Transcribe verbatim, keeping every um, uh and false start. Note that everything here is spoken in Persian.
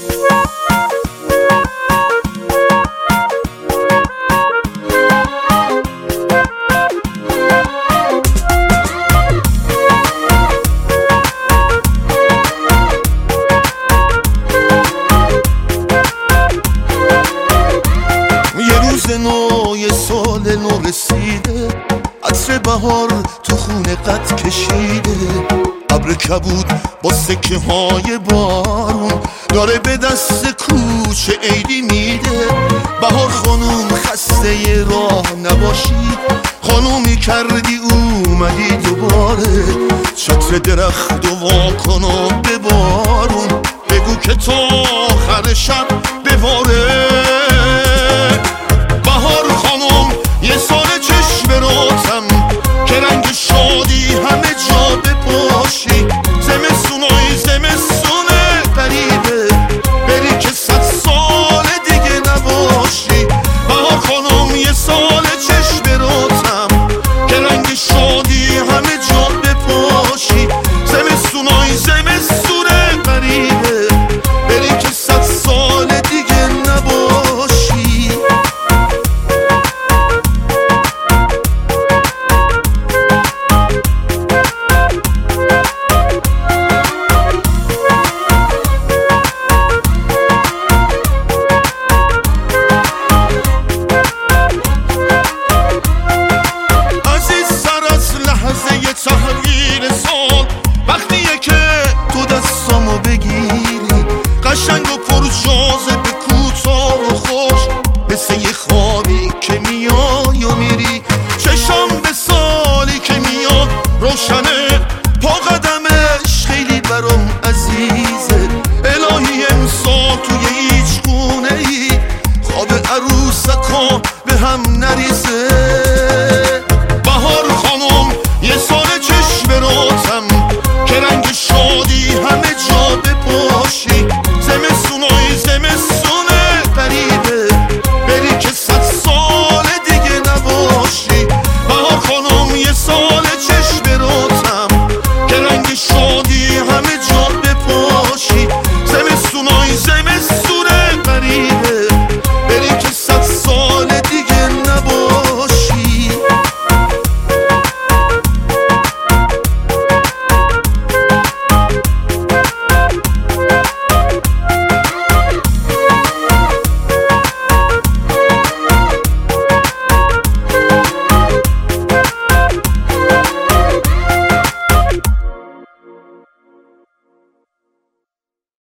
نو یه سال نو رسیده، عطر بهار تو خونه قد کشیده، ابر کبود با سکه های بارون داره به دست کوچه عیدی میده. بهار خانوم خسته ی راه نباشی، خانومی کردی اومدی دوباره، چتر درخت و واکن و به بارون بگو که تا آخر شب بباره.